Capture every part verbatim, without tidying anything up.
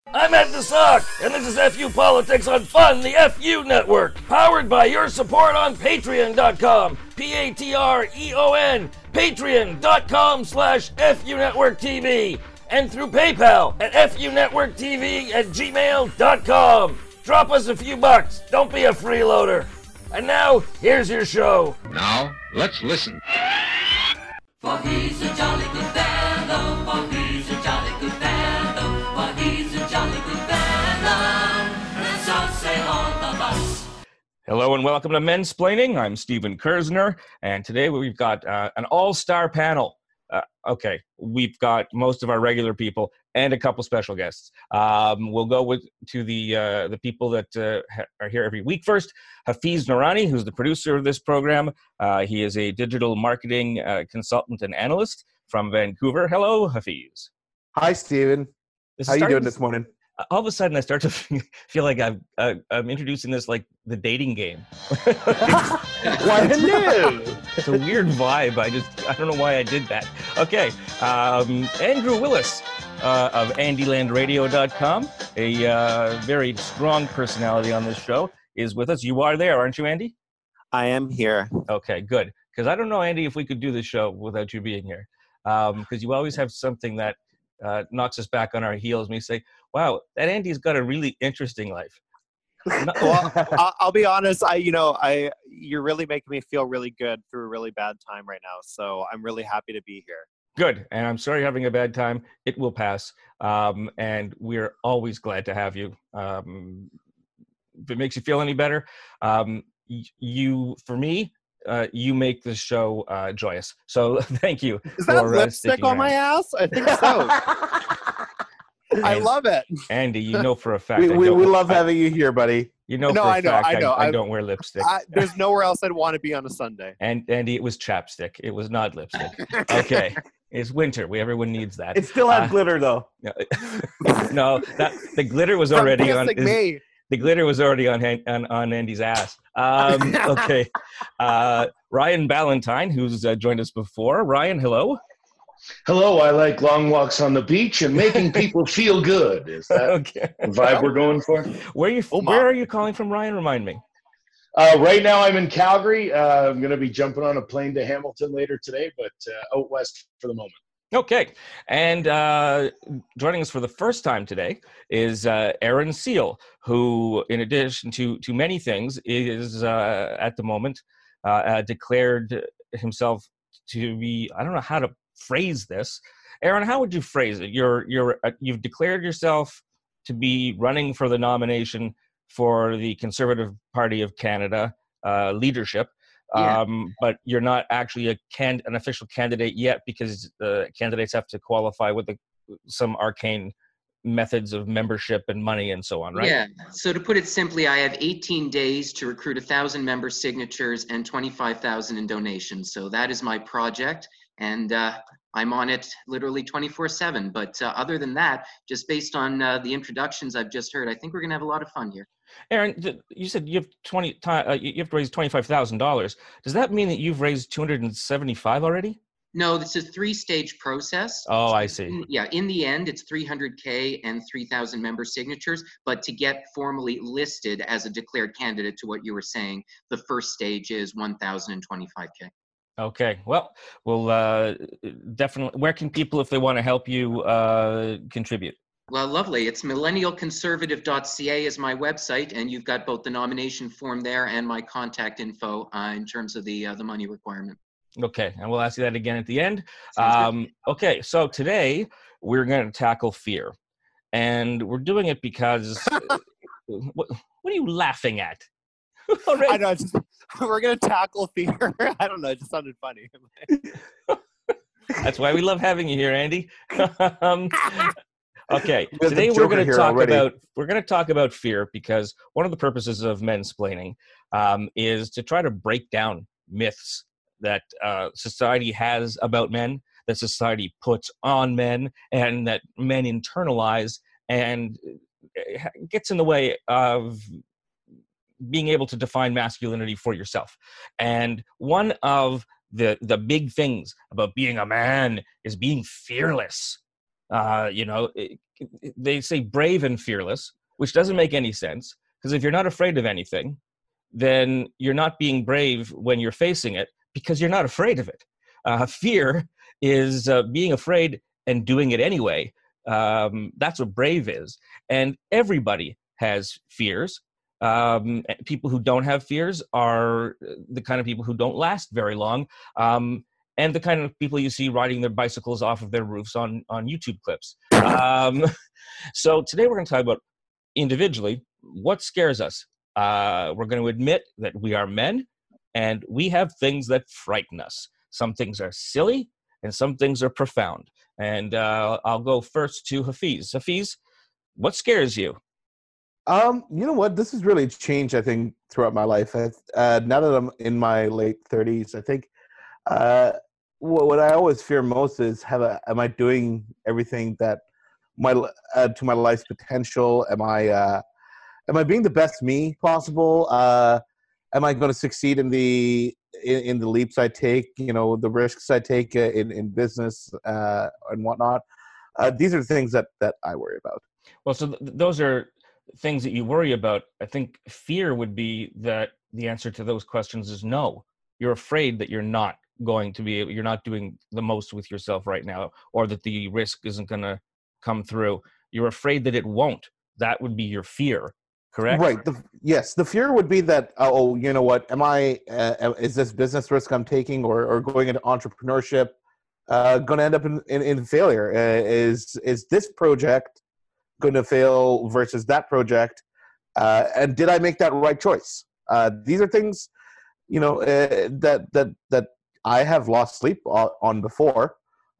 I'm Ed the Sock, and this is F U Politics on Fun, the F U Network, powered by your support on Patreon dot com, P A T R E O N, patreon dot com slash F U Network T V, and through PayPal at F U Network T V at gmail dot com. Drop us a few bucks, don't be a freeloader. And now, here's your show. Now, let's listen. For he's a jolly good fellow, for he's a jolly good fellow, for he's a jolly good fellow, let's all say all of us. Hello and welcome to Mensplaining. I'm Stephen Kersner, and today we've got uh, an all-star panel. Uh, okay, we've got most of our regular people and a couple special guests. Um, we'll go with to the uh, the people that uh, ha- are here every week first. Hafiz Noorani, who's the producer of this program. Uh, he is a digital marketing uh, consultant and analyst from Vancouver. Hello, Hafiz. Hi, Stephen. This How are you doing to, this morning? All of a sudden, I start to feel like I've, uh, I'm introducing this like the dating game. Why, hello. It's a weird vibe. I just, I don't know why I did that. Okay, um, Andrew Willis uh, of Andy Land Radio dot com, a uh, very strong personality on this show, is with us. You are there, aren't you, Andy? I am here. Okay, good. Because I don't know, Andy, if we could do this show without you being here. Because um, you always have something that uh, knocks us back on our heels. And we say, wow, that Andy's got a really interesting life. Well, I'll, I'll be honest. I, you know, I you're really making me feel really good through a really bad time right now. So I'm really happy to be here. Good. And I'm sorry you're having a bad time. It will pass. Um, and we're always glad to have you. Um, if it makes you feel any better, um, y- you, for me, uh, you make this show uh, joyous. So thank you. Is that for, lipstick uh, on my ass? I think so. I love it. Andy, you know for a fact. we I we, don't- we love I- having you here, buddy. You know No, for a I know, fact I know. I, I I- don't wear lipstick. I, there's nowhere else I'd want to be on a Sunday. And Andy, it was chapstick. It was not lipstick. Okay. It's winter. We everyone needs that. It still has Uh, glitter, though. no, that the glitter was From already on. kissing me. The glitter was already on on, on Andy's ass. Um, okay. Uh, Ryan Ballantyne, who's uh, joined us before. Ryan, hello. Hello, I like long walks on the beach and making people feel good. Is that Okay. the vibe we're going for? Where are you? Oh, where my. are you calling from, Ryan? Remind me. Uh, right now I'm in Calgary. Uh, I'm going to be jumping on a plane to Hamilton later today, but uh, out west for the moment. Okay. And uh, joining us for the first time today is uh, Aaron Seal, who, in addition to, to many things, is uh, at the moment uh, uh, declared himself to be, I don't know how to phrase this. Aaron, how would you phrase it? You're, you're, uh, you've declared yourself to be running for the nomination for the Conservative Party of Canada uh, leadership. Yeah. Um, but you're not actually a can an official candidate yet because the candidates have to qualify with the, some arcane methods of membership and money and so on, right? Yeah. So to put it simply, I have eighteen days to recruit a thousand member signatures and twenty-five thousand in donations. So that is my project, and uh, I'm on it literally twenty-four seven. But uh, other than that, just based on uh, the introductions I've just heard, I think we're gonna have a lot of fun here. Aaron, th- you said you have twenty. Uh, you have to raise twenty-five thousand dollars. Does that mean that you've raised two hundred and seventy-five already? No, this is a three-stage process. Oh, I see. In- yeah, in the end, it's three hundred K and three thousand member signatures. But to get formally listed as a declared candidate to what you were saying, the first stage is one thousand twenty-five K. Okay. Well, we'll uh, definitely. Where can people, if they want to help you, uh, contribute? Well, lovely. It's millennial conservative dot c a is my website, and you've got both the nomination form there and my contact info uh, in terms of the uh, the money requirement. Okay, and we'll ask you that again at the end. Sounds good. Um, okay, so today we're going to tackle fear, and we're doing it because what, what are you laughing at? I know. It's just, we're gonna tackle fear. I don't know. It just sounded funny. That's why we love having you here, Andy. um, okay, There's a today we're Joker going to here talk already. about we're going to talk about fear because one of the purposes of Mensplaining um, is to try to break down myths that uh, society has about men, that society puts on men, and that men internalize and uh, gets in the way of being able to define masculinity for yourself. And one of the the big things about being a man is being fearless. Uh, you know, it, it- they say brave and fearless, which doesn't make any sense because if you're not afraid of anything, then you're not being brave when you're facing it because you're not afraid of it. Uh, fear is uh, being afraid and doing it anyway. Um, that's what brave is. And everybody has fears. Um, and people who don't have fears are the kind of people who don't last very long. Um, and the kind of people you see riding their bicycles off of their roofs on, on YouTube clips. Um, so today we're going to talk about individually what scares us. Uh, we're going to admit that we are men and we have things that frighten us. Some things are silly and some things are profound. And uh, I'll go first to Hafiz. Hafiz, what scares you? Um, you know what? This has really changed, I think, throughout my life. I, uh, now that I'm in my late thirties, I think uh, what, what I always fear most is have a, am I doing everything that my uh, to my life's potential? Am I uh, am I being the best me possible? Uh, am I going to succeed in the in, in the leaps I take? You know, the risks I take uh, in in business uh, and whatnot. Uh, these are the things that that I worry about. Well, so th- those are things that you worry about. I think fear would be that the answer to those questions is no. You're afraid that you're not going to be, you're not doing the most with yourself right now, or that the risk isn't going to come through. You're afraid that it won't. That would be your fear, correct? Right. The, yes. The fear would be that, oh, you know what, am I, uh, is this business risk I'm taking or, or going into entrepreneurship uh, going to end up in, in, in failure? Uh, is, is this project going to fail versus that project? Uh, and did I make that right choice? Uh, these are things, you know, uh, that, that, that I have lost sleep on, on before.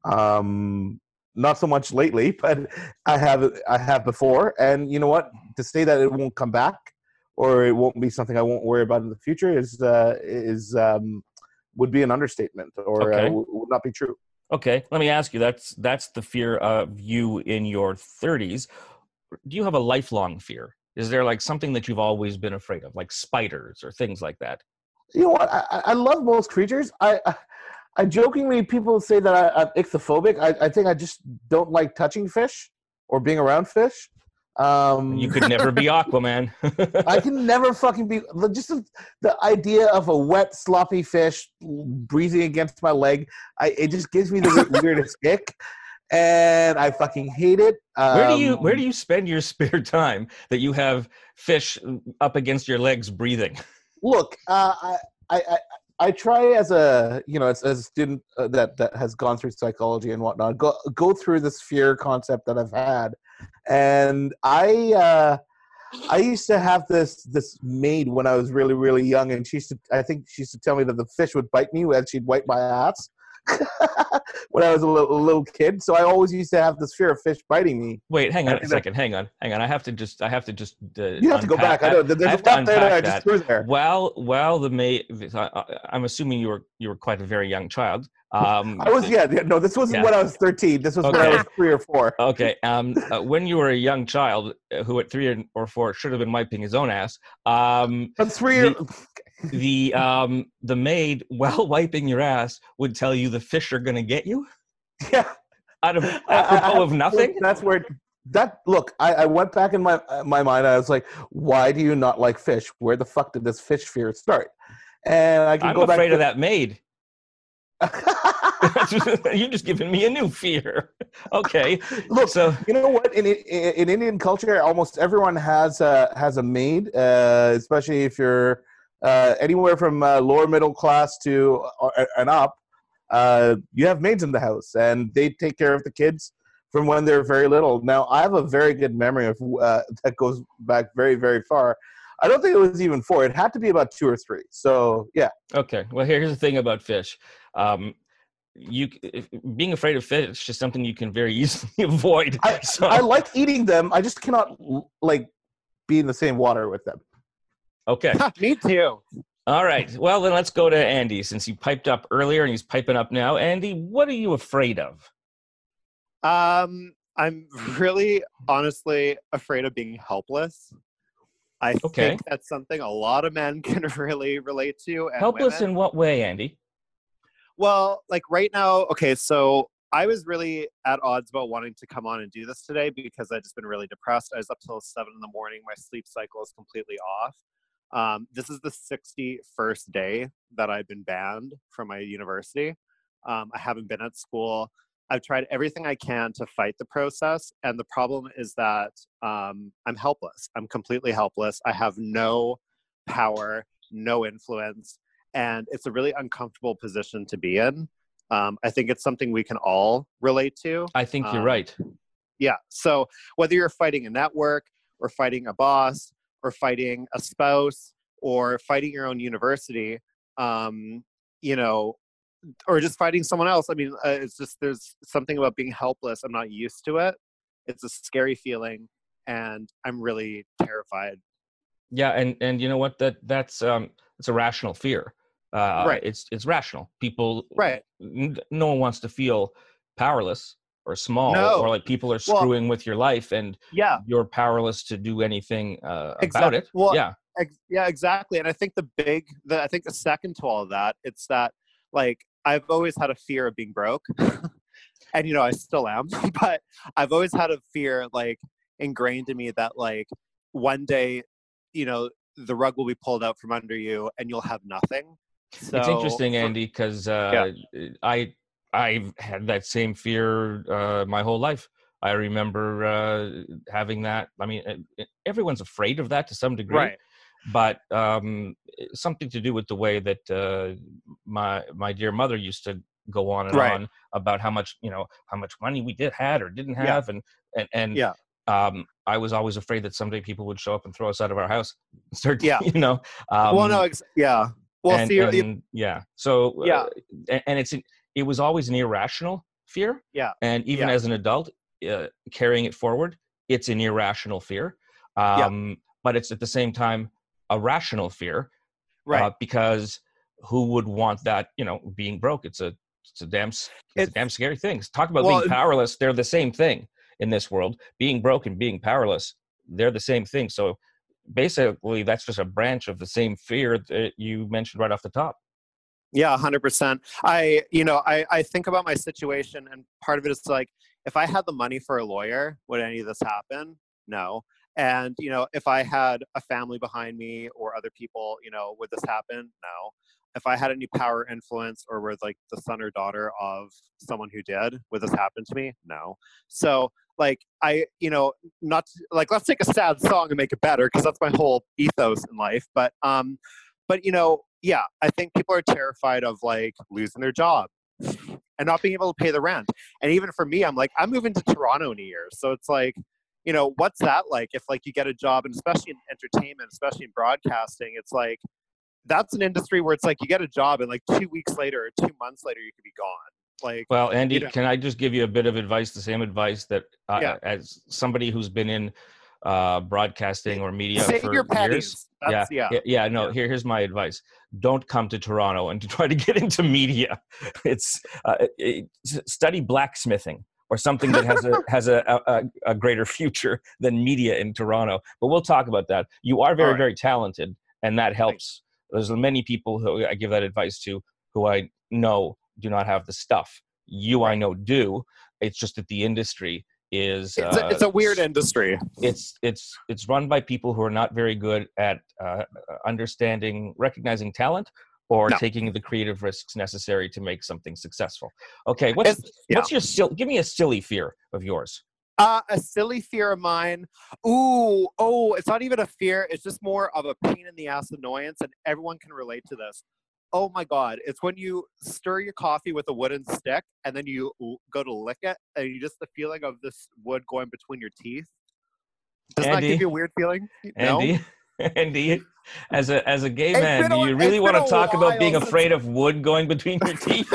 Um, not so much lately, but I have, I have before. And you know what, to say that it won't come back or it won't be something I won't worry about in the future is, uh, is, um, would be an understatement or Okay. uh, w- would not be true. Okay, let me ask you, that's that's the fear of you in your thirties. Do you have a lifelong fear? Is there like something that you've always been afraid of, like spiders or things like that? You know what? I, I I love most creatures. I, I, I jokingly, people say that I, I'm ichthyophobic. I, I think I just don't like touching fish or being around fish. Um, You could never be Aquaman. I can never fucking be just the, the idea of a wet, sloppy fish breathing against my leg. I it just gives me the weirdest ick, and I fucking hate it. Um, Where do you where do you spend your spare time that you have fish up against your legs breathing? look? Uh, I, I I I try as a you know as, as a student uh, that that has gone through psychology and whatnot. Go go through this fear concept that I've had, and I. Uh, I used to have this this maid when I was really really young, and she used to. I think she used to tell me that the fish would bite me and she'd wipe my ass when I was a little, a little kid. So I always used to have this fear of fish biting me. Wait, hang on I a think that- second. Hang on, hang on. I have to just. I have to just. Uh, You have to go unpack back. I know that. there's I a have to lot there that I unpack just that. threw there. While while the maid, I'm assuming you were you were quite a very young child. Um, I was yeah, yeah no. This wasn't Yeah. when I was thirteen. This was when I Okay. was three or four. Okay. Um, uh, when you were a young child uh, who at three or four should have been wiping his own ass, um, But three. The- the um, the maid, while wiping your ass, would tell you the fish are going to get you yeah. out of I- I- apropos I- of nothing. That's where that look. I, I went back in my my mind. I was like, why do you not like fish? Where the fuck did this fish fear start? And I can I'm go back. afraid to, of that maid. You're just giving me a new fear. Okay. Look, So you know what? In, in in Indian culture, almost everyone has a has a maid, uh, especially if you're uh, anywhere from uh, lower middle class to uh, and up. Uh, you have maids in the house, and they take care of the kids from when they're very little. Now, I have a very good memory of uh, that goes back very very far. I don't think it was even four. It had to be about two or three. So yeah. okay. Well, here's the thing about fish. Um, you if, being afraid of fish is something you can very easily avoid. I, So- I like eating them. I just cannot like be in the same water with them. okay. Me too. All right. Well, then let's go to Andy since he piped up earlier and he's piping up now. Andy, what are you afraid of? Um, I'm really honestly afraid of being helpless. I Okay. think that's something a lot of men can really relate to. And Helpless women. in what way, Andy? Well, like right now, okay, so I was really at odds about wanting to come on and do this today because I'd just been really depressed. I was up till seven in the morning. My sleep cycle is completely off. Um, this is the sixty-first day that I've been banned from my university. Um, I haven't been at school. I've tried everything I can to fight the process. And the problem is that um, I'm helpless. I'm completely helpless. I have no power, no influence. And it's a really uncomfortable position to be in. Um, I think it's something we can all relate to. I think you're Um, right. Yeah. So whether you're fighting a network or fighting a boss or fighting a spouse or fighting your own university, um, you know, or just fighting someone else. I mean, uh, it's just, there's something about being helpless. I'm not used to it. It's a scary feeling and I'm really terrified. Yeah, and and you know what? That that's um, it's a rational fear. Uh, Right. It's it's rational. People. Right. n- No one wants to feel powerless or small, No. or like people are Well- screwing with your life, and Yeah. you're powerless to do anything uh, about Exact- it. well, yeah. Ex- yeah, exactly. And I think the big, the, I think the second to all of that, it's that like, I've always had a fear of being broke and, you know, I still am, but I've always had a fear like ingrained in me that like one day, you know, the rug will be pulled out from under you and you'll have nothing. So, It's interesting, for- Andy, because uh, I I've had that same fear uh, my whole life. I remember uh, having that. I mean, uh, everyone's afraid of that to some degree, Right. but um, something to do with the way that uh, my my dear mother used to go on and Right. on about how much you know how much money we did had or didn't Yeah. have, and and and Yeah. um, I was always afraid that someday people would show up and throw us out of our house. And start, Yeah. you know. Um, well, no, ex- yeah. Well, and, see, you- and, yeah. So Yeah. uh, and, and it's it was always an irrational fear. Yeah. And even Yeah. as an adult, uh, carrying it forward, it's an irrational fear. Um, But it's at the same time a rational fear, right. uh, because who would want that? You know, being broke. It's a it's a damn s- it's, It's- a damn scary thing. Talk about Well, being powerless. They're the same thing in this world. Being broke and being powerless, they're the same thing. So basically, that's just a branch of the same fear that you mentioned right off the top. Yeah, one hundred percent. I, you know, I, I think about my situation and part of it is like, if I had the money for a lawyer, would any of this happen? No. And, you know, if I had a family behind me or other people, you know, would this happen? No. If I had any power, influence, or was like the son or daughter of someone who did, would this happen to me? No. So like, I, you know, not like, let's take a sad song and make it better because that's my whole ethos in life. But, um, but, you know, yeah, I think people are terrified of like losing their job and not being able to pay the rent. And even for me, I'm like, I'm moving to Toronto in a year. So it's like, you know, what's that like if like you get a job, and especially in entertainment, especially in broadcasting, it's like, that's an industry where it's like you get a job and like two weeks later or two months later, you could be gone. Like, Well, Andy, you know- can I just give you a bit of advice, the same advice that uh, Yeah. as somebody who's been in uh, broadcasting or media save for your pennies. years. That's, yeah, yeah. yeah, yeah, no, Yeah. here, here's my advice. Don't come to Toronto and to try to get into media. It's uh, it, study blacksmithing or something that has a has a, a, a greater future than media in Toronto. But we'll talk about that. You are very, All right. very talented, and that helps. There's many people who I give that advice to who I know do not have the stuff. You, I know, do. It's just that the industry is It's a, uh, it's a weird industry. it's it's it's run by people who are not very good at uh, understanding, recognizing talent, or No. taking the creative risks necessary to make something successful. Okay, what's It's- yeah. what's your sil- give me a silly fear of yours? Uh, a silly fear of mine. Ooh, oh, it's not even a fear. It's just more of a pain in the ass annoyance, and everyone can relate to this. Oh my God. It's when you stir your coffee with a wooden stick and then you l- go to lick it, and you just the feeling of this wood going between your teeth. Doesn't that Andy? give you a weird feeling? No? Andy, Andy, as a as a gay It's man, been do a- you really it's want been to a talk about being while since- afraid of wood going between your teeth?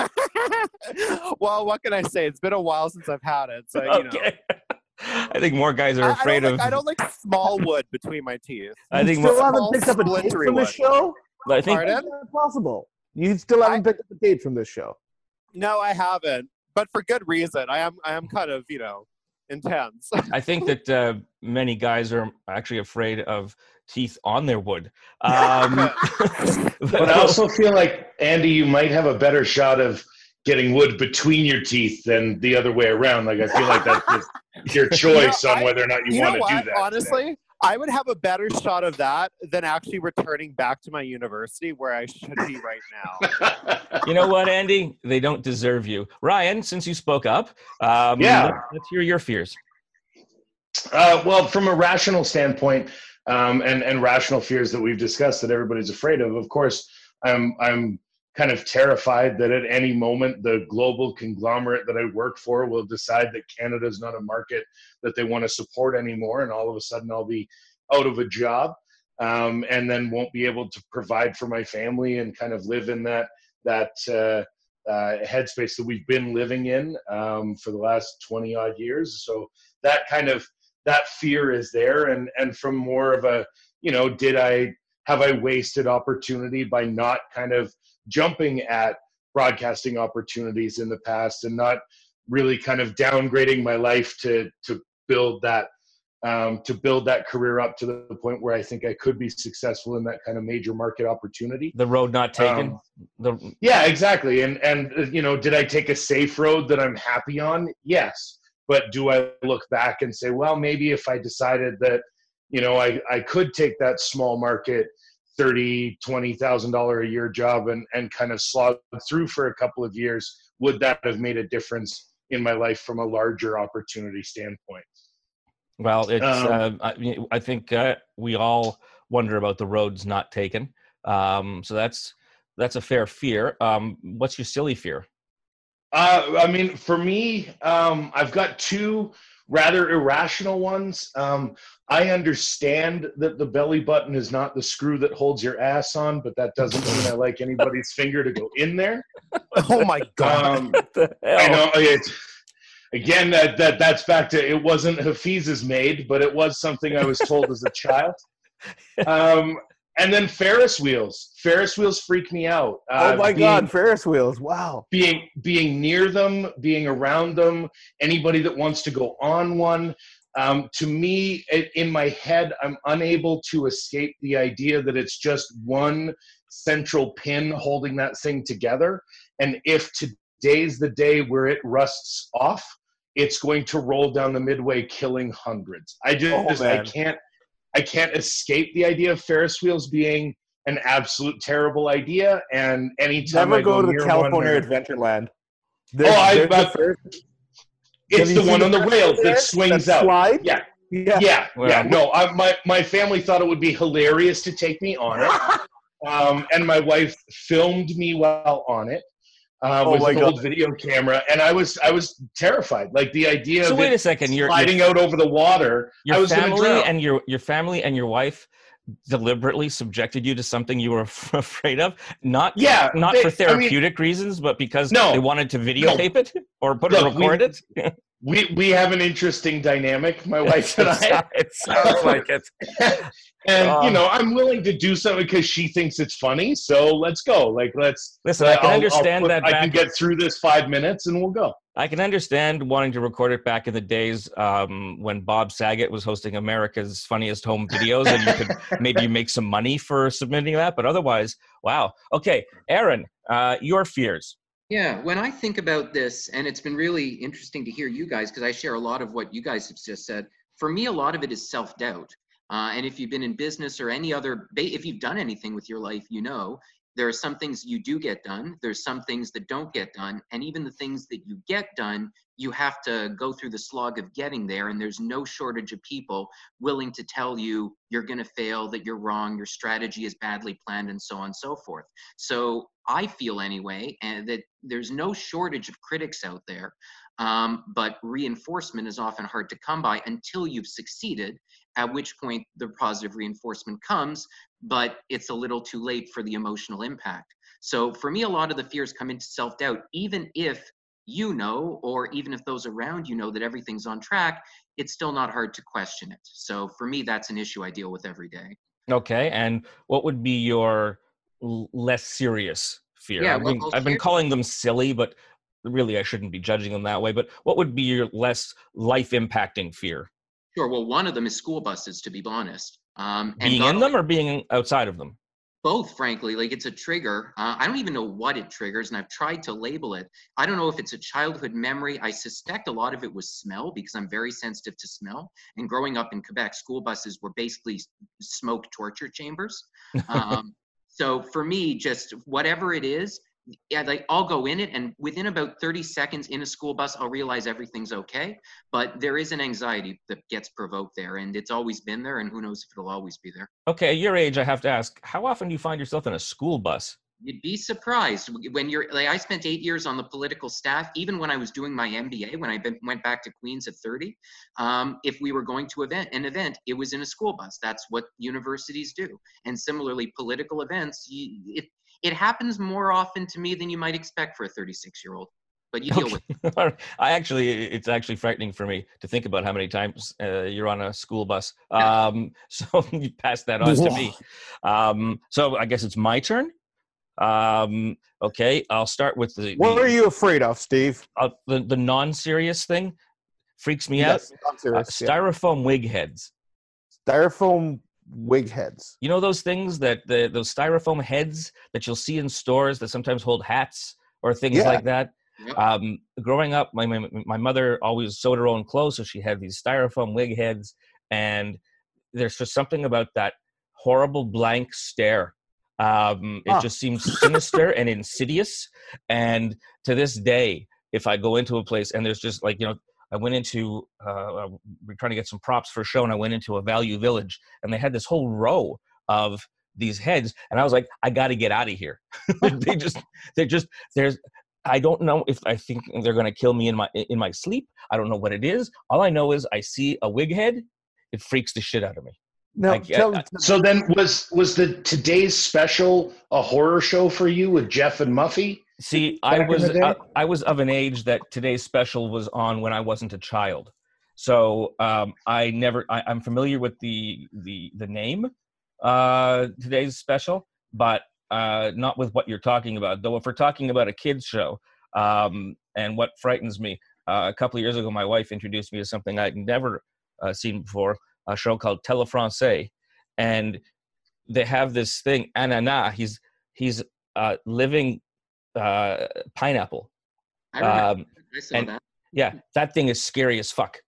Well, what can I say? It's been a while since I've had it. So, you know. Okay. I think more guys are I, I afraid don't of. like, I don't like small wood between my teeth. I You think still more, haven't small picked up a tape splintery from wood. this show? I think Pardon? How's that possible? You still haven't picked up a tape from this show. No, I haven't, but for good reason. I am I am kind of, you know, intense. I think that uh, many guys are actually afraid of teeth on their wood. Um, But I also feel like, Andy, you might have a better shot of getting wood between your teeth than the other way around. Like, I feel like that's just your choice You know, on I- whether or not you, You want know to what? do that. Honestly, I would have a better shot of that than actually returning back to my university where I should be right now. You know what, Andy? They don't deserve you. Ryan, since you spoke up, um, Yeah. let's, let's hear your fears. Uh, well, from a rational standpoint, um, and and rational fears that we've discussed that everybody's afraid of. Of course, I'm I'm kind of terrified that at any moment the global conglomerate that I work for will decide that Canada is not a market that they want to support anymore, and all of a sudden I'll be out of a job, um, and then won't be able to provide for my family and kind of live in that that uh, uh, headspace that we've been living in um, for the last twenty odd years. So that kind of that fear is there, and and from more of a, you know, did I have I wasted opportunity by not kind of jumping at broadcasting opportunities in the past and not really kind of downgrading my life to to build that um, to build that career up to the point where I think I could be successful in that kind of major market opportunity. The road not taken. Um, the Yeah, exactly. And and uh, you know, did I take a safe road that I'm happy on? Yes. But do I look back and say, well, maybe if I decided that, you know, I, I could take that small market thirty, twenty thousand dollar a year job and, and kind of slog through for a couple of years, would that have made a difference in my life from a larger opportunity standpoint? Well, it's. Um, uh, I, I think uh, we all wonder about the roads not taken. Um, so that's that's a fair fear. Um, what's your silly fear? Uh, I mean, for me, um, I've got two rather irrational ones. Um, I understand that the belly button is not the screw that holds your ass on, but that doesn't mean I like anybody's finger to go in there. Oh my God. Um, What the hell? I know. It's, again, that, that that's back to, it wasn't Hafiz's maid, but it was something I was told as a child. Um, and then Ferris wheels. Ferris wheels freak me out. Uh, oh my being- God, Ferris wheels! Wow. being being near them, being around them, anybody that wants to go on one. Um, to me, it, in my head, I'm unable to escape the idea that it's just one central pin holding that thing together. And if today's the day where it rusts off, it's going to roll down the midway, killing hundreds. I just, Oh, I man. can't, I can't escape the idea of Ferris wheels being an absolute terrible idea. And anytime Never I go, go to near the California one, or- Adventureland. Oh, I- there's I- a Ferris- it's Have you the seen one on the Ferris rails wheel there that swings that out. Slide? Yeah, Yeah. yeah, Well, yeah. No, I, my my family thought it would be hilarious to take me on it, um, and my wife filmed me while on it uh, Oh with my an God. old video camera, and I was I was terrified. Like the idea So of wait it a second. Your sliding your, out over the water. I your was going to family drown. and your your family and your wife deliberately subjected you to something you were afraid of, not Yeah, not they- for I mean, therapeutic reasons, but because No. they wanted to videotape it or put Look, it, record we- it. we we have an interesting dynamic, my wife and I. It sounds like it. And Uh, you know, I'm willing to do something because she thinks it's funny. So let's go. Like let's. Listen, I can I'll- I'll understand put- that I can back- get through this five minutes, and we'll go. I can understand wanting to record it back in the days um, when Bob Saget was hosting America's Funniest Home Videos, and you could maybe make some money for submitting that. But otherwise, wow. Okay, Aaron, uh, your fears. Yeah, when I think about this, and it's been really interesting to hear you guys because I share a lot of what you guys have just said. For me, a lot of it is self-doubt. Uh, and if you've been in business or any other, if you've done anything with your life, you know, there are some things you do get done. There's some things that don't get done. And even the things that you get done, you have to go through the slog of getting there. And there's no shortage of people willing to tell you you're going to fail, that you're wrong, your strategy is badly planned, and so on and so forth. So I feel anyway, and that there's no shortage of critics out there. Um, but reinforcement is often hard to come by until you've succeeded, at which point the positive reinforcement comes, but it's a little too late for the emotional impact. So for me, a lot of the fears come into self-doubt, even if you know, or even if those around you know that everything's on track, it's still not hard to question it. So for me, that's an issue I deal with every day. Okay, and what would be your l- less serious fear? Yeah, I've well, been, well, I've been here- calling them silly, but really I shouldn't be judging them that way. But what would be your less life-impacting fear? Sure, well, one of them is school buses, to be honest. Um, and Being not in them only- or being outside of them? both, frankly. Like, it's a trigger. Uh, I don't even know what it triggers, and I've tried to label it. I don't know if it's a childhood memory. I suspect a lot of it was smell, because I'm very sensitive to smell. And growing up in Quebec, school buses were basically smoke torture chambers. Um, so for me, just whatever it is, yeah, like I'll go in it, and within about thirty seconds in a school bus, I'll realize everything's okay. But there is an anxiety that gets provoked there, and it's always been there, and who knows if it'll always be there. Okay, at your age, I have to ask, how often do you find yourself in a school bus? You'd be surprised when you're like, I spent eight years on the political staff. Even when I was doing my M B A, when I been, went back to Queens at thirty, um, if we were going to event an event, it was in a school bus. That's what universities do. And similarly, political events, you, it it happens more often to me than you might expect for a thirty-six year old. But you deal Okay. with it. I actually, it's actually frightening for me to think about how many times uh, you're on a school bus. Um, so you pass that on to me. Um, so I guess it's my turn. Um, okay, I'll start with the What the, are you afraid of, Steve? uh, the, the non-serious thing. Freaks me Yes, out. I'm Uh, serious, yeah. styrofoam wig heads. Styrofoam wig heads. You know those things that the those styrofoam heads that you'll see in stores that sometimes hold hats or things Yeah. like that. Yep. Um, growing up, my, my my mother always sewed her own clothes, so she had these styrofoam wig heads, and there's just something about that horrible blank stare. Um, it Huh. just seems sinister and insidious. And to this day, if I go into a place and there's just like, you know, I went into, uh, we're trying to get some props for a show, and I went into a Value Village, and they had this whole row of these heads, and I was like, I got to get out of here. they just, they just, there's, I don't know if I think they're going to kill me in my in my sleep. I don't know what it is. All I know is I see a wig head, it freaks the shit out of me. No, I- tell, I- So then, was was the today's special a horror show for you with Jeff and Muffy? See, I Back in was the day? uh, I was of an age that today's special was on when I wasn't a child, so um, I never. I, I'm familiar with the the the name uh, today's special, but uh, not with what you're talking about. Though, if we're talking about a kids show, um, and what frightens me, uh, a couple of years ago, my wife introduced me to something I'd never uh, seen before, a show called Telefrancais, and they have this thing, Ananas. He's he's uh, living uh, pineapple. I remember. Um, I saw and- that. yeah, that thing is scary as fuck.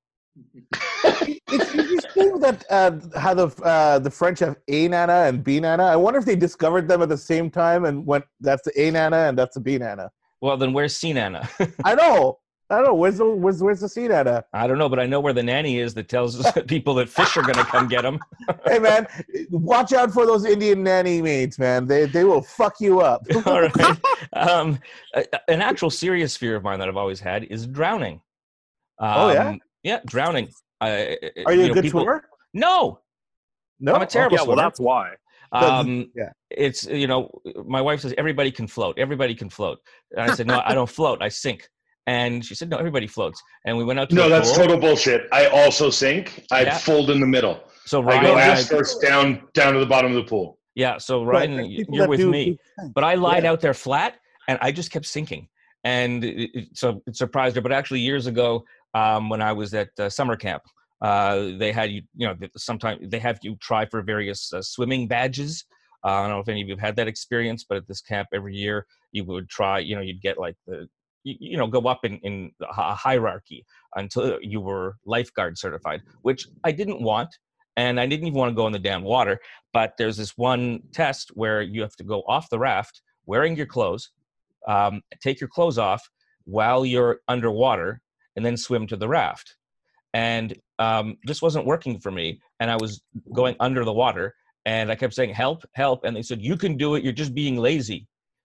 it's interesting that uh, how the uh, the French have A nana and B nana. I wonder if they discovered them at the same time and went, that's the A nana and that's the B nana. Well, then where's C Nana? I know. I don't know. Where's the where's, where's the C nana? I don't know, but I know where the nanny is that tells people that fish are going to come get them. Hey man, watch out for those Indian nanny maids, man. They they will fuck you up. All right. Um, a- an actual serious fear of mine that I've always had is drowning. Um, Oh, yeah? Yeah, drowning. I, Are you a know, good people- swimmer? No. No, I'm a terrible Yeah, well, swimmer. that's why. Um, yeah. It's, you know, my wife says, everybody can float. Everybody can float. And I said, no, I don't float. I sink. And she said, no, everybody floats. And we went out to No, a that's pool. total bullshit. I also sink. I Yeah. fold in the middle. So I Ryan, go and I- ass first down down to the bottom of the pool. yeah, so Right, Ryan, like people you're that with do- me. But I lied Yeah. out there flat, and I just kept sinking. And it, it- so it surprised her. But actually, years ago, um, when I was at uh, summer camp, uh, they had you, you know, sometimes they have you try for various uh, swimming badges. Uh, I don't know if any of you have had that experience, but at this camp every year, you would try, you know, you'd get like the, you, you know, go up in, in a hierarchy until you were lifeguard certified, which I didn't want. And I didn't even want to go in the damn water. But there's this one test where you have to go off the raft wearing your clothes, um, take your clothes off while you're underwater, and then swim to the raft. And um, this wasn't working for me. And I was going under the water, and I kept saying, help, help. And they said, you can do it. You're just being lazy.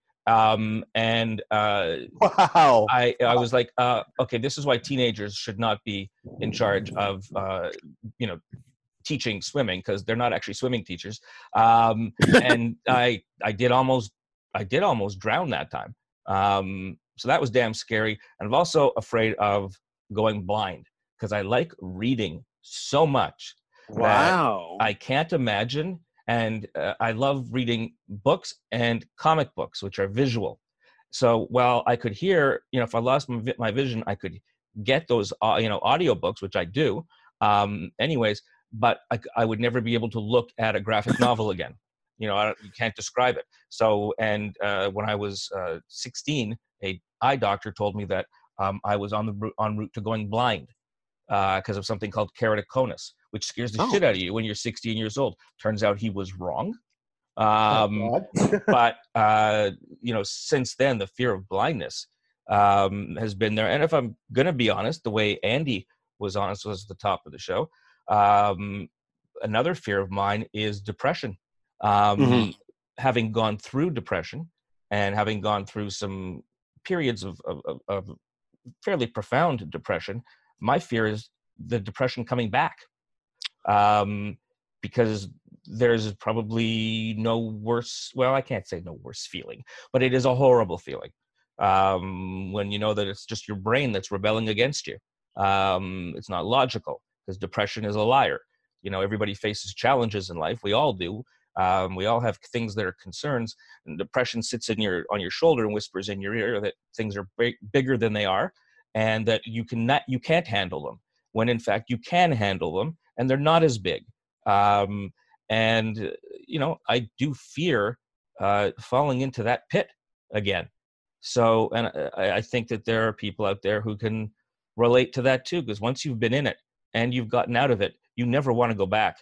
Um, and uh, Wow. I, I was like, uh, okay, this is why teenagers should not be in charge of, uh, you know, teaching swimming, because they're not actually swimming teachers. Um, and I, I did almost, I did almost drown that time. Um, so that was damn scary. And I'm also afraid of going blind, because I like reading so much. Wow. I can't imagine. And uh, I love reading books and comic books, which are visual. So while I could hear, you know, if I lost my, vi- my vision, I could get those, uh, you know, audio books, which I do. Um, anyways, but I, I would never be able to look at a graphic novel again. You know, I don't, you can't describe it. So, and uh, when I was uh, sixteen, a eye doctor told me that um, I was on the route, en route to going blind because uh, of something called keratoconus, which scares the Oh. shit out of you when you're sixteen years old. Turns out he was wrong. Thank Um, God. but uh, you know, since then, the fear of blindness um, has been there. And if I'm going to be honest, the way Andy was honest was at the top of the show. Um, another fear of mine is depression. Um, Mm-hmm. Having gone through depression and having gone through some periods of, of, of, of fairly profound depression, my fear is the depression coming back. Um, because there's probably no worse, well, I can't say no worse feeling, but it is a horrible feeling um, when you know that it's just your brain that's rebelling against you. Um, it's not logical because depression is a liar. You know, everybody faces challenges in life. We all do. Um, we all have things that are concerns, and depression sits in your on your shoulder and whispers in your ear that things are big, bigger than they are, and that you cannot, you can't handle them. When in fact you can handle them, and they're not as big. Um, and you know, I do fear uh, falling into that pit again. So, and I, I think that there are people out there who can relate to that too, because once you've been in it and you've gotten out of it, you never want to go back.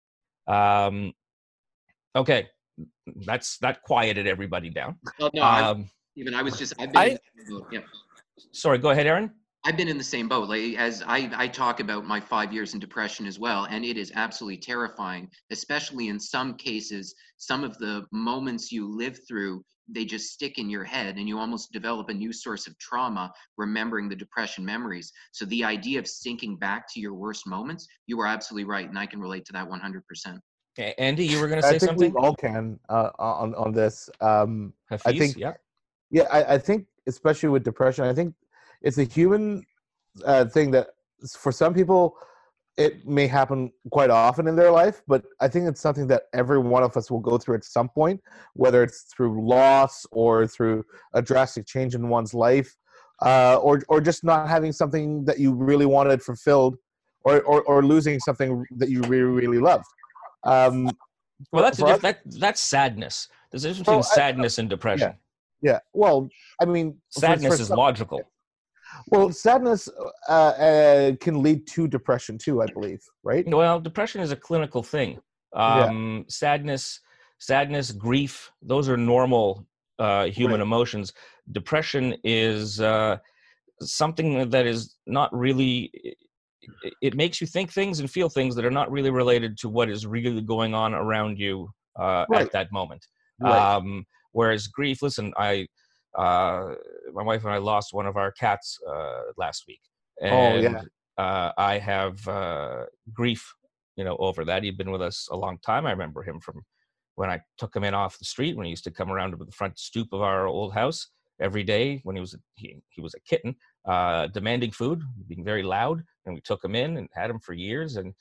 Um, okay, that's that quieted everybody down. Well, no, I, Um, even I was just, I've been I- in the same boat. Yeah. sorry, go ahead, Aaron. I've been in the same boat. Like, as I, I talk about my five years in depression as well, and it is absolutely terrifying, especially in some cases. Some of the moments you live through, they just stick in your head, and you almost develop a new source of trauma, remembering the depression memories. So the idea of sinking back to your worst moments, you are absolutely right, and I can relate to that one hundred percent. A- Andy, you were going to I say think something? we all can uh, on on this. Um, I Hafiz? think- yeah. Yeah, I, I think especially with depression, I think it's a human uh, thing that for some people it may happen quite often in their life, but I think it's something that every one of us will go through at some point, whether it's through loss or through a drastic change in one's life, uh, or or just not having something that you really wanted fulfilled, or or, or losing something that you really really loved. Um, Well, that's a for diff- us- that that's sadness. There's a difference Well, between I- sadness and depression. yeah. Well, I mean, for- Sadness for is some- logical. Well, sadness uh, uh, can lead to depression too, I believe, right? Well, depression is a clinical thing. Yeah. Um, Sadness, sadness, grief, those are normal uh, human Right. emotions. Depression is uh, something that is not really, it, it makes you think things and feel things that are not really related to what is really going on around you uh, Right. at that moment. Right. Um, whereas grief, listen, I, uh, my wife and I lost one of our cats uh, last week. Oh, And yeah. uh, I have uh, grief, you know, over that. He'd been with us a long time. I remember him from when I took him in off the street, when he used to come around to the front stoop of our old house every day when he was a, he, he was a kitten, uh, demanding food, being very loud. And we took him in and had him for years. And,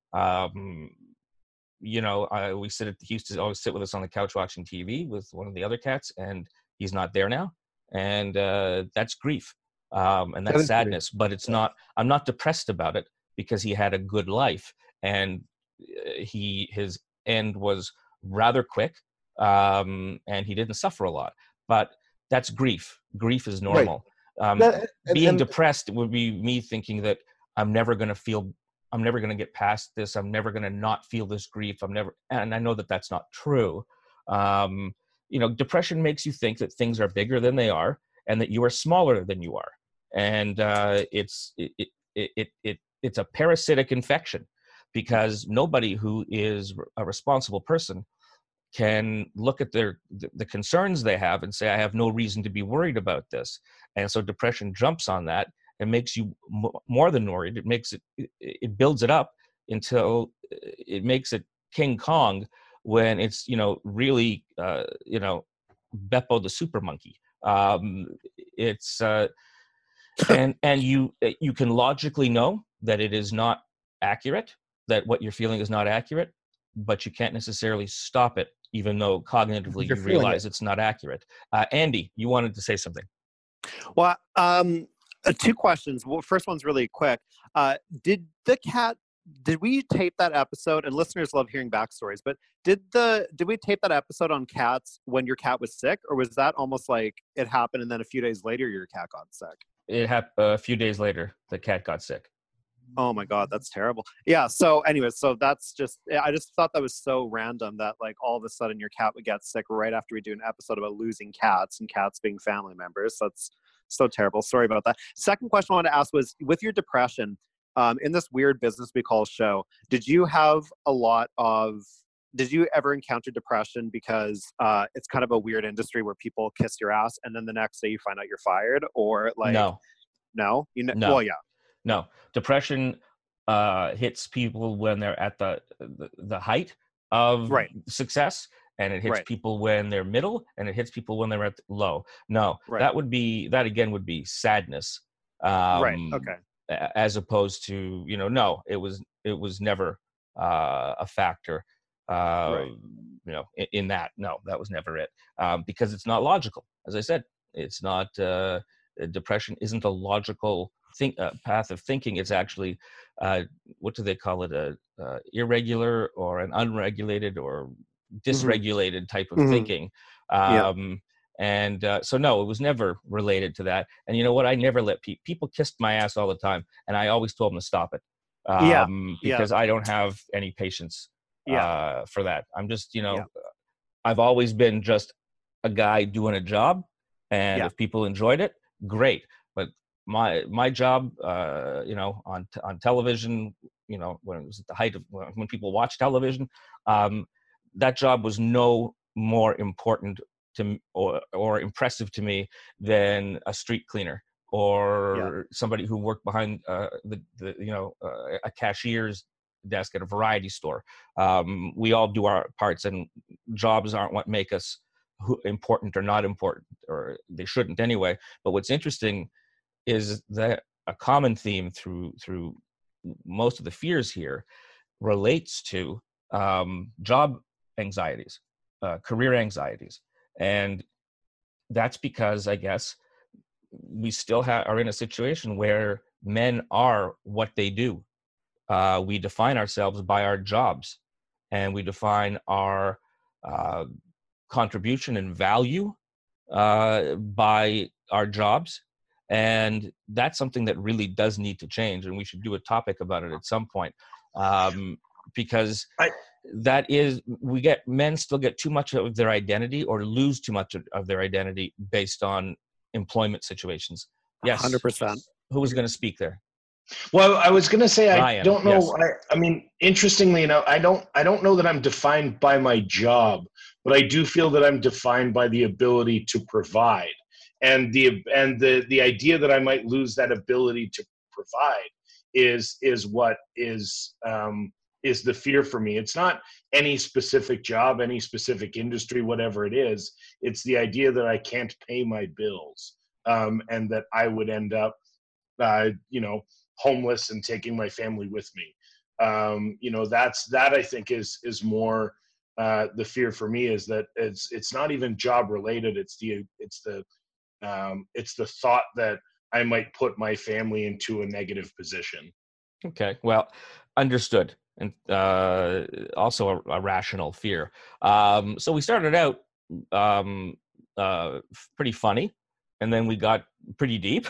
um, you know, I, we sit at, he used to always sit with us on the couch watching T V with one of the other cats, and he's not there now. And uh, that's grief. Um, and That that's is grief. sadness, but it's not, I'm not depressed about it because he had a good life, and uh, he, his end was rather quick, um, and he didn't suffer a lot, but that's grief. Grief is normal. Um, That- and- being and- depressed would be me thinking that I'm never going to feel, I'm never going to get past this. I'm never going to not feel this grief. I'm never, and I know that that's not true. Um, you know, depression makes you think that things are bigger than they are, and that you are smaller than you are. And uh, it's, it, it, it, it, it, it's a parasitic infection, because nobody who is a responsible person can look at their the, the concerns they have and say, I have no reason to be worried about this. And so depression jumps on that and makes you m- more than worried. It makes it, it, it builds it up until it makes it King Kong, when it's, you know, really, uh, you know, Beppo the super monkey. Um, it's, uh, and, and you, you can logically know that it is not accurate, that what you're feeling is not accurate, but you can't necessarily stop it, even though cognitively You're you feeling realize it's not accurate. Uh, Andy, you wanted to say something. Well, um, uh, two questions. Well, first one's really quick. Uh, did the cat did we tape that episode? And listeners love hearing backstories, but did the did we tape that episode on cats when your cat was sick, or was that almost like it happened and then a few days later your cat got sick? It happened a few days later. The cat got sick. Oh my God, that's terrible. Yeah. So anyway, so that's just, I just thought that was so random that like all of a sudden your cat would get sick right after we do an episode about losing cats and cats being family members. That's so terrible. Sorry about that. Second question I wanted to ask was, with your depression, um, in this weird business we call show, did you have a lot of, did you ever encounter depression because uh, it's kind of a weird industry where people kiss your ass and then the next day you find out you're fired? Or like, No, no, you know, No. well, yeah. no. Depression uh, hits people when they're at the the, the height of Right. success, and it hits Right. people when they're middle, and it hits people when they're at the low. No, Right. that would be that again would be sadness. Um, Right. Okay. a- As opposed to, you know, no, it was it was never uh, a factor. Uh, Right. You know, in, in that, no, that was never it, um, because it's not logical. As I said, it's not. Uh, depression isn't a logical think uh, path of thinking. It's actually, uh, what do they call it? A uh, irregular or an unregulated or dysregulated type of Mhm. thinking. Yeah. Um, And uh, so, no, it was never related to that. And you know what? I never let pe- people kissed my ass all the time, and I always told them to stop it. Um, Yeah, because I don't have any patience Yeah. uh, for that. I'm just, you know, Yeah. I've always been just a guy doing a job, and Yeah. if people enjoyed it, great. But my my job, uh, you know, on t- on television, you know, when it was at the height of when when people watch television, um, that job was no more important to m- or or impressive to me than a street cleaner or somebody who worked behind uh, the, the you know uh, a cashier's desk at a variety store. Um, we all do our parts, and jobs aren't what make us who, important or not important, or they shouldn't anyway. But what's interesting is that a common theme through through most of the fears here relates to um, job anxieties, uh, career anxieties, and that's because I guess we still ha- are in a situation where men are what they do. Uh, we define ourselves by our jobs, and we define our uh, contribution and value uh, by our jobs. And that's something that really does need to change, and we should do a topic about it at some point, um, because I- that is, we get men still get too much of their identity or lose too much of, of their identity based on employment situations. Yes. one hundred percent. Who was going to speak there? Well, I was going to say I Ryan, don't know. yes. I, I mean, interestingly enough, I don't. I don't know that I'm defined by my job, but I do feel that I'm defined by the ability to provide, and the and the the idea that I might lose that ability to provide is is what is um, is the fear for me. It's not any specific job, any specific industry, whatever it is. It's the idea that I can't pay my bills, um, and that I would end up, uh, you know. homeless and taking my family with me. Um, you know, that's, that I think is, is more uh, the fear for me, is that it's, it's not even job related. It's the, it's the, um, it's the thought that I might put my family into a negative position. Okay, well, understood, and uh, also a, a rational fear. Um, so we started out um, uh, pretty funny, and then we got pretty deep,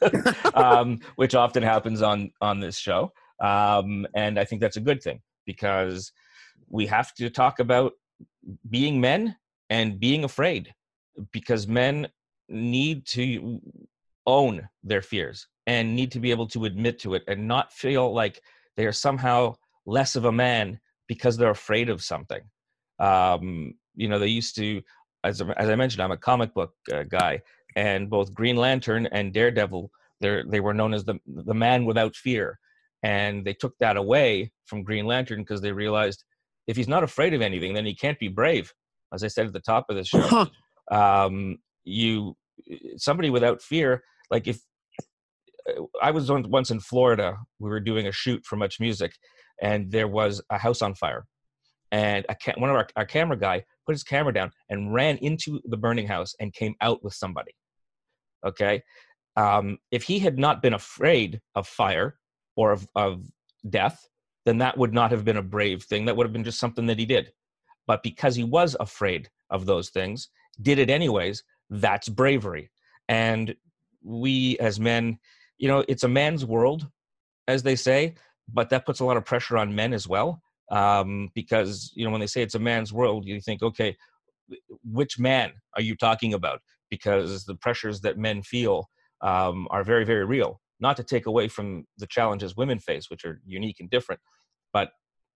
um, which often happens on on this show. Um, and I think that's a good thing, because we have to talk about being men and being afraid, because men need to own their fears and need to be able to admit to it and not feel like they are somehow less of a man because they're afraid of something. Um, you know, they used to, as, as I mentioned, I'm a comic book uh, guy, and both Green Lantern and Daredevil, they they were known as the the man without fear, and they took that away from Green Lantern because they realized if he's not afraid of anything, then he can't be brave. As I said at the top of the show, Huh. um, you somebody without fear, like if I was on, once in Florida, we were doing a shoot for Much Music, and there was a house on fire, and a ca- one of our, our camera guy put his camera down and ran into the burning house and came out with somebody. Okay. Um, if he had not been afraid of fire or of, of death, then that would not have been a brave thing. That would have been just something that he did. But because he was afraid of those things, did it anyways, that's bravery. And we as men, you know, it's a man's world, as they say, but that puts a lot of pressure on men as well. Um, because, you know, when they say it's a man's world, you think, okay, which man are you talking about? Because the pressures that men feel um, are very, very real. Not to take away from the challenges women face, which are unique and different, but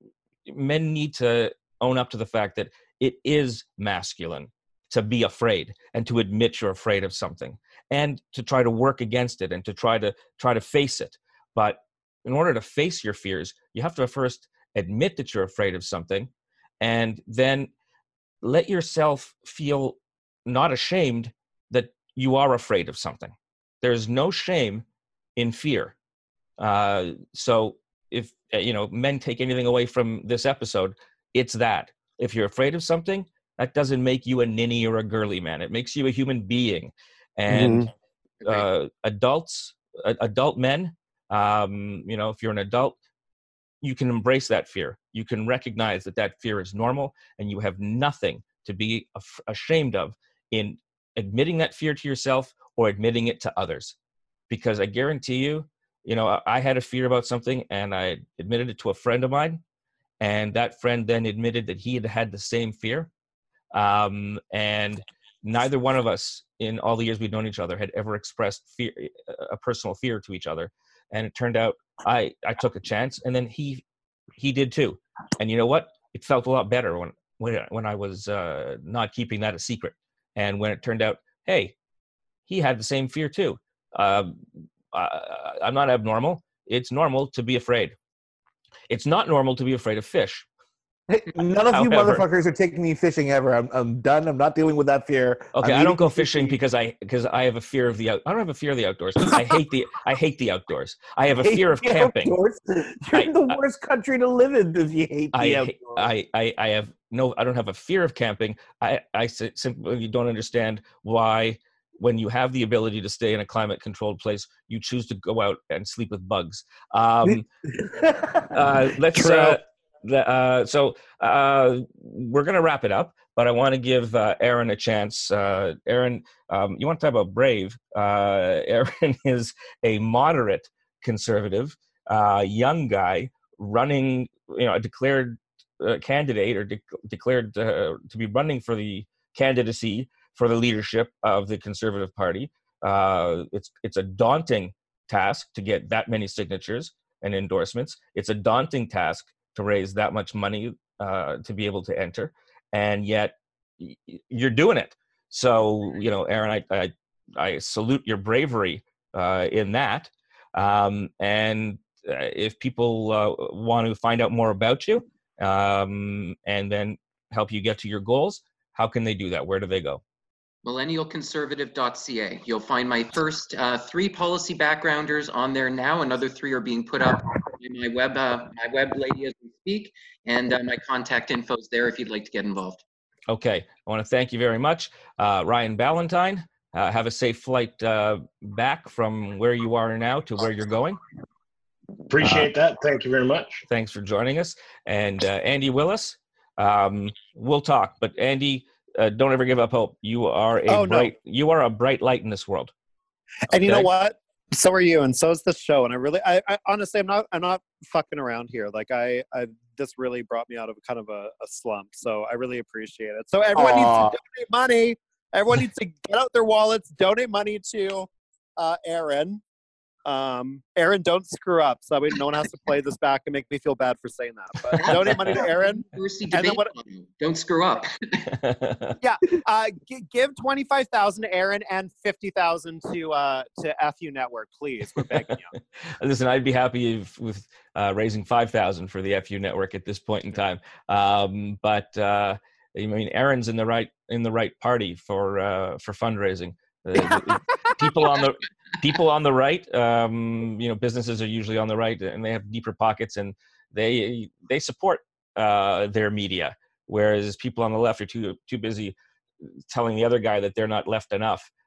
men need to own up to the fact that it is masculine to be afraid and to admit you're afraid of something and to try to work against it and to try to try to face it. But in order to face your fears, you have to first admit that you're afraid of something and then let yourself feel not ashamed that you are afraid of something. There's no shame in fear. Uh, so if, you know, men take anything away from this episode, it's that. If you're afraid of something, that doesn't make you a ninny or a girly man. It makes you a human being. And Mm-hmm. uh, adults, uh, adult men, um, you know, if you're an adult, you can embrace that fear. You can recognize that that fear is normal and you have nothing to be af- ashamed of in admitting that fear to yourself or admitting it to others. Because I guarantee you, you know, I, I had a fear about something and I admitted it to a friend of mine. And that friend then admitted that he had had the same fear. Um, and neither one of us in all the years we'd known each other had ever expressed fear, a personal fear to each other. And it turned out I, I took a chance and then he, he did too. And you know what? It felt a lot better when, when, when I was uh, not keeping that a secret. And when it turned out, hey, he had the same fear too. Um, I, I'm not abnormal. It's normal to be afraid. It's not normal to be afraid of fish. Hey, none of you However- motherfuckers are taking me fishing ever. I'm, I'm done. I'm not dealing with that fear. Okay, I'm I don't go eating fishing sushi. because I because I have a fear of the out. I don't have a fear of the outdoors. I hate the I hate the outdoors. I have a Hate fear of the camping. outdoors. You're I- in the I- worst country to live in if you hate the I, outdoors. I I I have no. I don't have a fear of camping. I I si- simply don't understand why, when you have the ability to stay in a climate-controlled place, you choose to go out and sleep with bugs. Um, uh, let's. True. Uh, the, uh, so uh, we're going to wrap it up, but I want to give uh, Aaron a chance. Uh, Aaron, um, you want to talk about brave? Uh, Aaron is a moderate conservative, uh, young guy running, you know, a declared uh, candidate or de- declared uh, to be running for the candidacy for the leadership of the Conservative Party. Uh, it's it's a daunting task to get that many signatures and endorsements. It's a daunting task to raise that much money uh, to be able to enter, and yet y- you're doing it. So, you know, Aaron, I I, I salute your bravery uh, in that. Um, and uh, if people uh, want to find out more about you um, and then help you get to your goals, how can they do that? Where do they go? millennial conservative dot c a. You'll find my first uh, three policy backgrounders on there now. Another three are being put up in my web, uh, my web lady as we speak, and uh, my contact info is there if you'd like to get involved. Okay, I want to thank you very much. Uh, Ryan Ballantyne, uh, have a safe flight uh, back from where you are now to where you're going. Appreciate that. Thank you very much. Thanks for joining us. And uh, Andy Willis, um, we'll talk. But Andy, uh, don't ever give up hope. You are a Oh, no. bright, you are a bright light in this world. And you know Okay? what? So are you, and so is this show. And I really, I, I honestly, I'm not, I'm not fucking around here. Like I, I, this really brought me out of kind of a, a slump. So I really appreciate it. So everyone Aw. needs to donate money. Everyone needs to get out their wallets, donate money to uh, Aaron. Um, Aaron, don't screw up. So that way no one has to play this back and make me feel bad for saying that. But donate money to Aaron. University And then debate what- motto, don't screw up. Uh, g- give twenty-five thousand to Aaron and fifty thousand to uh, to F U Network, please. We're begging you. Listen, I'd be happy if, with uh, raising five thousand for the F U network at this point in time. Um, but uh, I mean, Aaron's in the right in the right party for uh, for fundraising. Uh, the- people on the people on the right, um, you know, businesses are usually on the right, and they have deeper pockets, and they they support uh, their media, whereas people on the left are too too busy telling the other guy that they're not left enough.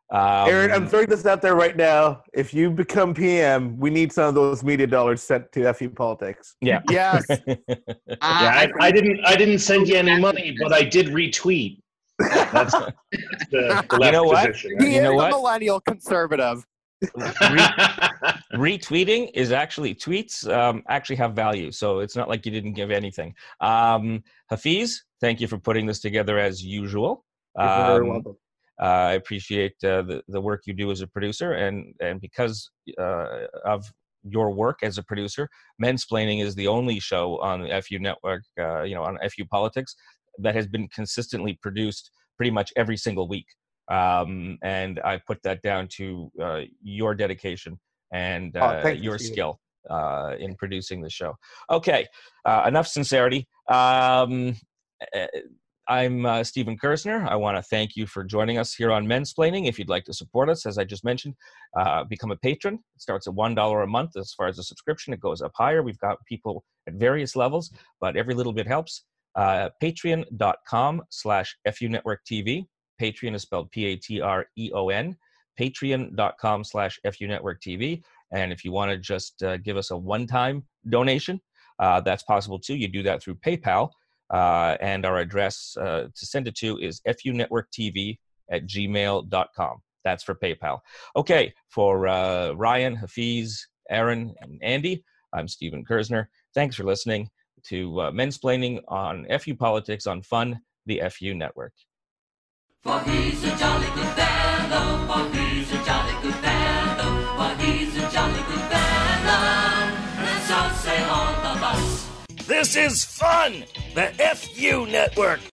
Um, Aaron, I'm throwing this out there right now. If you become P M, we need some of those media dollars sent to F U Politics. yeah. Yes. Uh, Yeah, I, I didn't. I didn't send you any money, but I did retweet. That's the, the left You know what? position. He You know is what? a millennial conservative. Retweeting is actually tweets um, actually have value, so it's not like you didn't give anything. Um, Hafiz, thank you for putting this together as usual. You're very Um, welcome. uh, I appreciate uh, the the work you do as a producer, and and because uh, of your work as a producer, Mensplaining is the only show on the F U network, uh, you know, on F U Politics that has been consistently produced pretty much every single week. Um, and I put that down to uh, your dedication and uh, Oh, thank you, your Steve. skill uh, in producing the show. Okay, uh, enough sincerity. Um, uh, I'm uh, Stephen Kersner. I want to thank you for joining us here on Mensplaining. If you'd like to support us, as I just mentioned, uh, become a patron. It starts at one dollar a month. As far as a subscription, it goes up higher. We've got people at various levels, but every little bit helps. Uh, Patreon.com slash FU Network TV. Patreon is spelled P A T R E O N. Patreon.com slash FU Network TV. And if you want to just uh, give us a one-time donation, uh, that's possible too. You do that through PayPal. Uh, and our address uh, to send it to is funetworktv at gmail dot com. That's for PayPal. Okay, for uh, Ryan, Hafiz, Aaron, and Andy, I'm Stephen Kersner. Thanks for listening to uh, Mensplaining on F U Politics on Fun, the F U Network. For he's a jolly good fellow, for he's a jolly good fellow, for he's a jolly good fellow, let's all say all of us. This is fun, the F U Network.